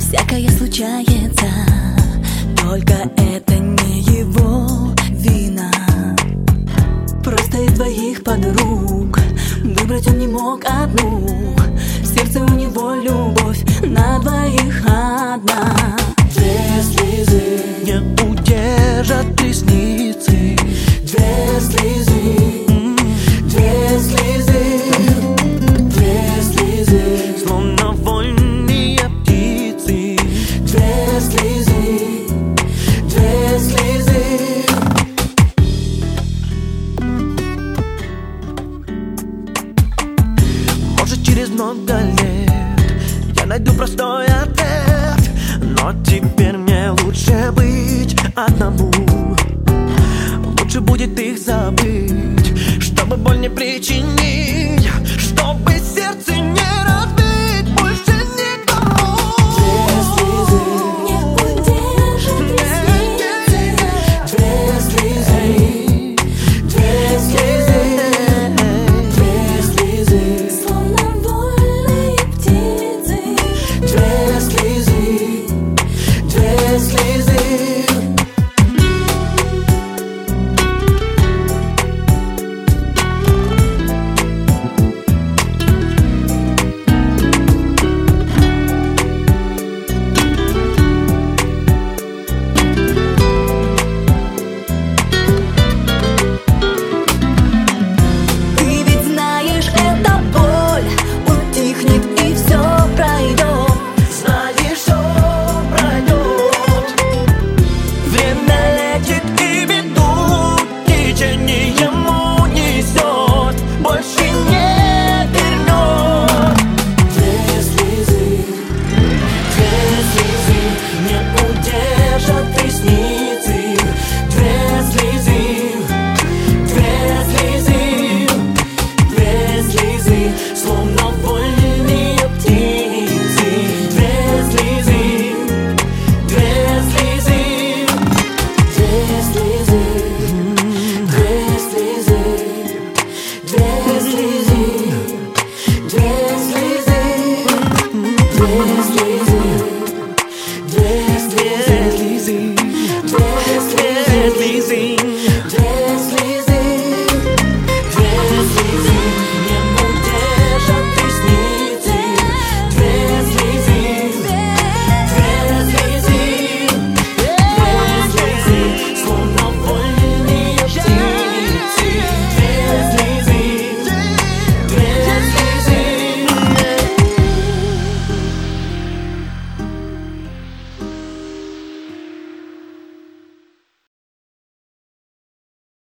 Всякое случается, только это не его вина. Просто из двоих подруг выбрать он не мог одну. В сердце у него любовь на двоих одна. Две слезы не удержат ресницы. Две слезы, две слезы, две слезы, словно вольные птицы. Две слезы, две слезы. Может, через много лет я найду простой ответ, но теперь мне лучше быть одному. Лучше будет их забыть, чтобы боль не причинить, чтобы сердце не разбить больше никому. Две слезы Не удержит ресницы. две слезы, две слезы, две слезы, Словно вольные птицы. две слезы, две слезы. Ты ведь знаешь, эта боль утихнет и все пройдет. Знаешь, что пройдет. Время летит и беду течением унесет, больше не вернет. Две слезы не удержат ресницы. Две слезы, две слезы, две слезы, словно вольные птицы. Две слезы, две слезы, две слезы, две слезы, две слезы, две слезы, две слезы.